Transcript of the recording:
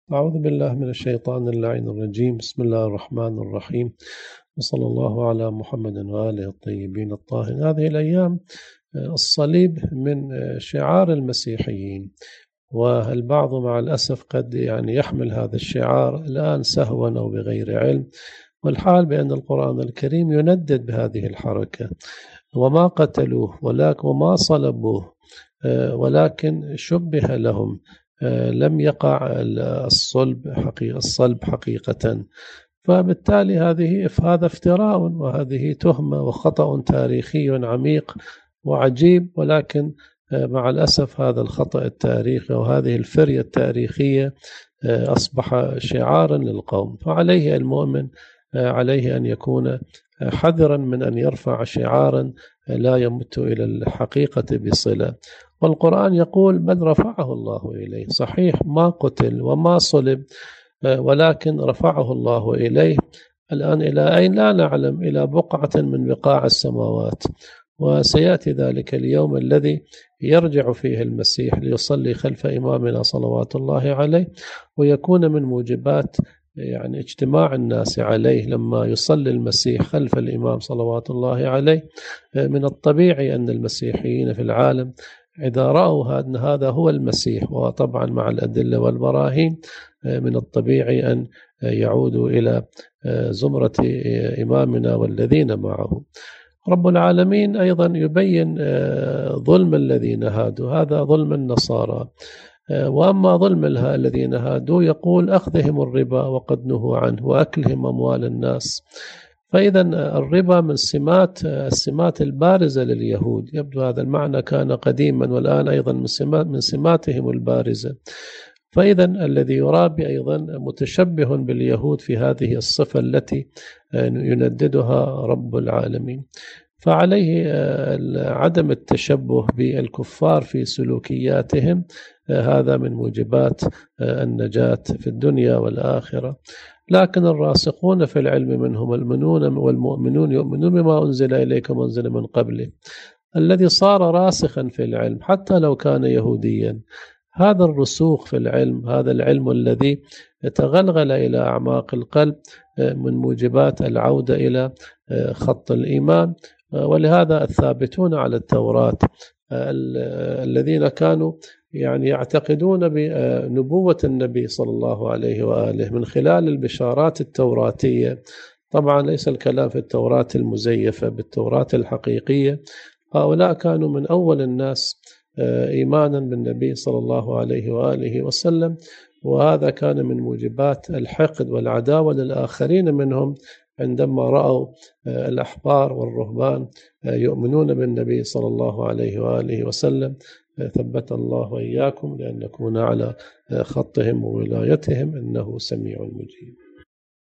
أعوذ بالله من الشيطان اللعين الرجيم. بسم الله الرحمن الرحيم، وصلى الله على محمد وآله الطيبين الطاهرين. هذه الأيام الصليب من شعار المسيحيين، والبعض مع الأسف قد يحمل هذا الشعار الآن سهوا أو بغير علم، والحال بأن القرآن الكريم يندد بهذه الحركة. وما قتلوه وما صلبوه، ولكن شبه لهم، لم يقع الصلب حقيقة. فبالتالي هذا افتراء، وهذه تهمة وخطأ تاريخي عميق وعجيب، ولكن مع الأسف هذا الخطأ التاريخي وهذه الفرية التاريخية أصبح شعارا للقوم. فعليه المؤمن عليه أن يكون حذرا من أن يرفع شعارا لا يمت إلى الحقيقة بصلة. والقرآن يقول بل رفعه الله إليه. صحيح ما قتل وما صلب، ولكن رفعه الله إليه. الآن إلى أين لا نعلم، إلى بقعة من بقاع السماوات. وسيأتي ذلك اليوم الذي يرجع فيه المسيح ليصلي خلف إمامنا صلوات الله عليه، ويكون من موجبات اجتماع الناس عليه لما يصلي المسيح خلف الإمام صلوات الله عليه. من الطبيعي أن المسيحيين في العالم إذا رأوا أن هذا هو المسيح، وطبعا مع الأدلة والبراهين، من الطبيعي أن يعودوا إلى زمرة إمامنا والذين معه. رب العالمين أيضا يبين ظلم الذين هادوا، هذا ظلم النصارى. وأما ظلم الذين هادوا يقول أخذهم الربا وقد نهوا عنه وأكلهم أموال الناس. فإذا الربا من السمات البارزة لليهود، يبدو هذا المعنى كان قديما والآن أيضا من سماتهم البارزة. فإذا الذي يرابي أيضا متشبه باليهود في هذه الصفة التي ينددها رب العالمين. فعليه عدم التشبه بالكفار في سلوكياتهم، هذا من موجبات النجاة في الدنيا والآخرة. لكن الراسخون في العلم منهم والمؤمنون يؤمنون بما أنزل إليكم وأنزل من قبله. الذي صار راسخا في العلم حتى لو كان يهوديا، هذا الرسوخ في العلم، هذا العلم الذي يتغلغل إلى أعماق القلب، من موجبات العودة إلى خط الإيمان. ولهذا الثابتون على التوراة الذين كانوا يعتقدون بنبوة النبي صلى الله عليه وآله من خلال البشارات التوراتية. طبعا ليس الكلام في التوراة المزيفة، بالتوراة الحقيقية. هؤلاء كانوا من أول الناس إيمانا بالنبي صلى الله عليه وآله وسلم، وهذا كان من موجبات الحقد والعداوة للآخرين منهم عندما رأوا الأحبار والرهبان يؤمنون بالنبي صلى الله عليه وآله وسلم. ثبت الله وإياكم لأن نكون على خطهم وولايتهم، إنه سميع مجيب.